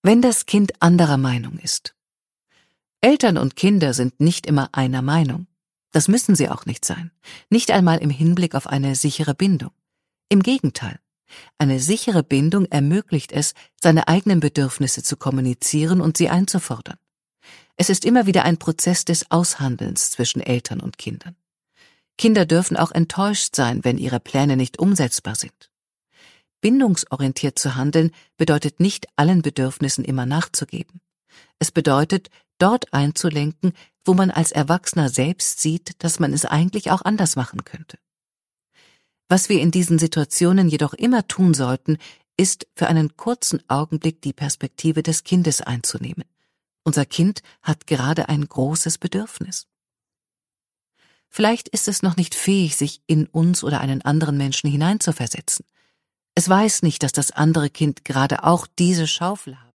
Wenn das Kind anderer Meinung ist. Eltern und Kinder sind nicht immer einer Meinung. Das müssen sie auch nicht sein, nicht einmal im Hinblick auf eine sichere Bindung. Im Gegenteil, eine sichere Bindung ermöglicht es, seine eigenen Bedürfnisse zu kommunizieren und sie einzufordern. Es ist immer wieder ein Prozess des Aushandelns zwischen Eltern und Kindern. Kinder dürfen auch enttäuscht sein, wenn ihre Pläne nicht umsetzbar sind. Bindungsorientiert zu handeln bedeutet nicht, allen Bedürfnissen immer nachzugeben. Es bedeutet, dort einzulenken, wo man als Erwachsener selbst sieht, dass man es eigentlich auch anders machen könnte. Was wir in diesen Situationen jedoch immer tun sollten, ist, für einen kurzen Augenblick die Perspektive des Kindes einzunehmen. Unser Kind hat gerade ein großes Bedürfnis. Vielleicht ist es noch nicht fähig, sich in uns oder einen anderen Menschen hineinzuversetzen. Es weiß nicht, dass das andere Kind gerade auch diese Schaufel hat.